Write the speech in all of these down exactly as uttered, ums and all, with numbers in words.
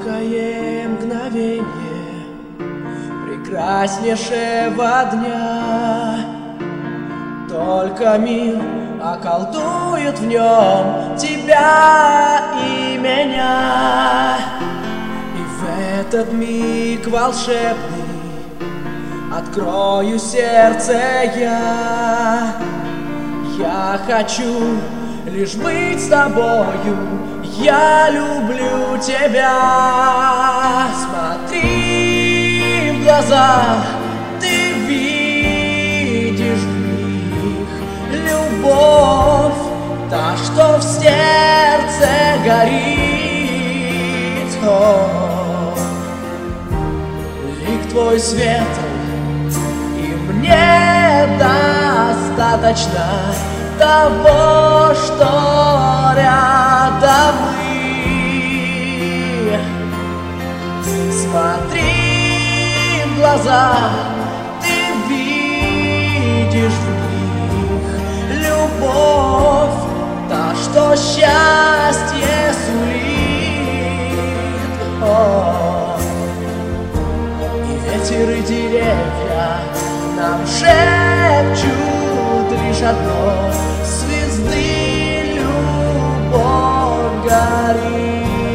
Короткое мгновение прекраснейшего дня, только мир околдует в нем тебя и меня. И в этот миг волшебный открою сердце я. Я хочу лишь быть с тобою, я люблю тебя. Смотри в глаза, ты видишь в них любовь, та, что в сердце горит. О, лик твой светлый, и мне достаточно того, что рядом мы. Смотри в глаза, ты видишь в них любовь, та, что счастье сулит. О, и ветер, и деревья нам шепчут лишь одно: звезды любовь горит.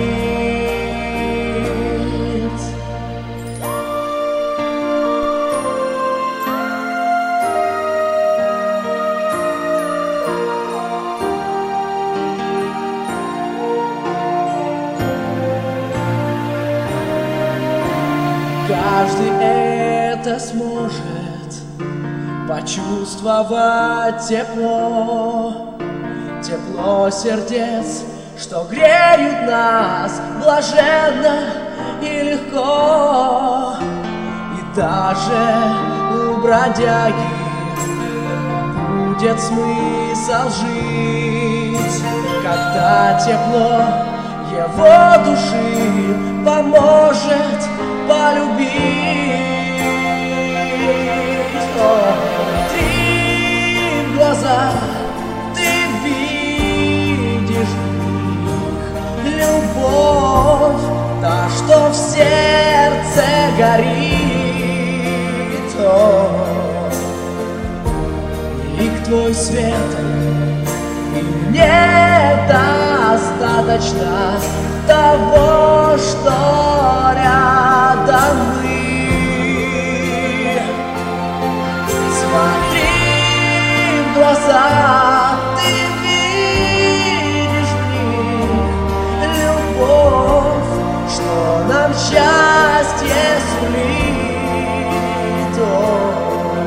Каждый это сможет почувствовать тепло, тепло сердец, что греют нас блаженно и легко. И даже у бродяги будет смысл жить, когда тепло его души поможет полюбить. Смотри в глаза, ты видишь в них любовь, та, что в сердце горит. О, лик твой светлый, и мне достаточно того, что рядом мы. Смотри в глаза, ты видишь в них любовь, что нам счастье сулит. О,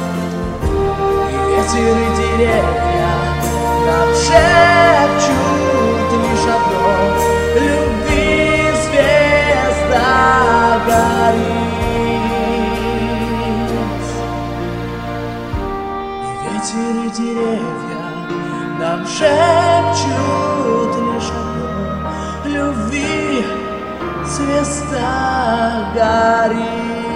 и ветер, и деревья нам шепчут лишь одно: люби, звезда горит. И деревья нам шепчут лишь одно: любви, звезда горит.